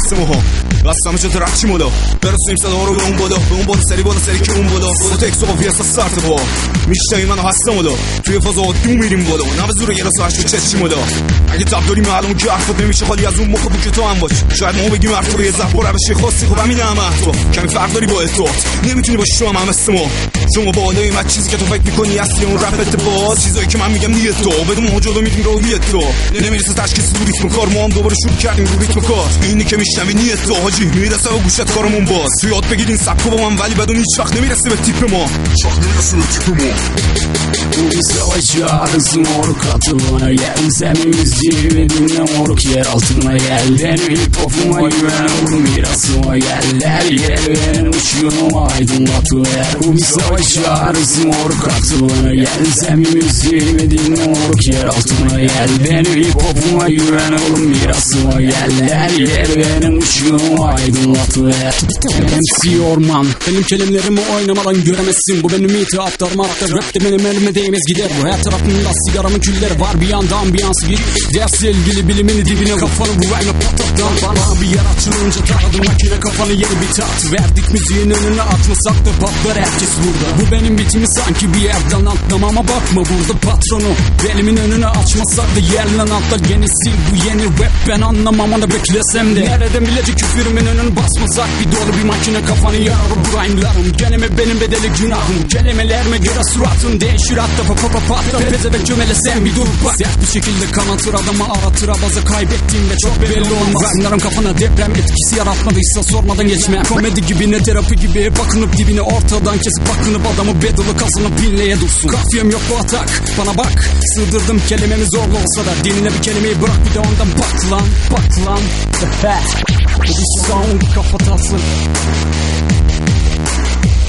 massimo Lasciamoci tracci modo Però simsa doğru bir umbodo seri bodo seri ki umbodo O tek soğuk piyasa sartı bu Miştayım ana hasta modo Tüye fazla o düğmelim bodo Nabzuru yere saçlı çetçi modo اگه تبداری معلوم که حرفت نمیشه خالی از اون مخبو که تو هم باش شاید ما بگیم حرف رو یه زهبار روشی خاصی خب همین همه تو کمی فرق داری با تو نمیتونی باشی شما هم مثل ما شما بالای من چیزی که تو فکر میکنی اصلی اون رپت باز چیزایی که من میگم نیه تو بدون ما جلو میریم روحیه تو نمیرسه تشخیص رو ریتم کار ما هم دوباره شروع کردیم رو ریتم کار اینی که میشنوی نیه تو حاجی میرسه و گوشت کارمون باز تو یاد بگیرین سبکو با من ولی بدون هیچ وقت نمیرسه به تیپ ما Savaşarız moruk hatırına gel Zemimizi ve dinle moruk yer altına gel Benim hip hopuma güven oğlum mirasıma gel Her yer benim ışığım aydınlatıver Savaşarız moruk hatırına gel Zemimizi ve dinle moruk yer altına gel Benim hip hopuma güven oğlum mirasıma gel Her yer benim ışığım aydınlatıver MC Orman benim kelimlerimi oynamadan göremezsin Bu benim itaatlarım arttır Rap de benim elime değmez gider Bu her tarafında sigaramın külleri var Bir yanda ambiyans bir dersle ilgili bilimin dibine Kafanı vurayla patlattan bana bir yer açılınca taradım makine kafanı yeni bir tat Verdik müziğin önüne atmasak da patlar herkes burada Bu benim bitimi sanki bir yerden atlam ama bakma burada patronu Elimin önüne açmasak da yerlen atlar yenisi Bu yeni rap ben anlamam onu beklesem de Nereden bilecek küfürümün önünü basmasak Bir dolu bir makine kafanı yarar bu rhyme'larım Geleme benim bedeli günahım Kelimelerime göre suratın değişir hatta patla Pezebek cömelesen bir dur bak Sert bir şekilde kanatır adamı aratır Abazı kaybettiğimde çok belli olmaz Rhyme'larım kafana deprem etkisi yaratmadıysa sormadan geçmem Komedi gibi ne terapi gibi hep bakınıp dibine ortadan kesip bakınıp adamı battle'ı kazanıp binleye dursun Kafiyem yok bu atak bana bak Sığdırdım kelimemi zorlu olsa da Diline bir kelimeyi bırak bir de ondan bak lan Bu bir sound kafatasın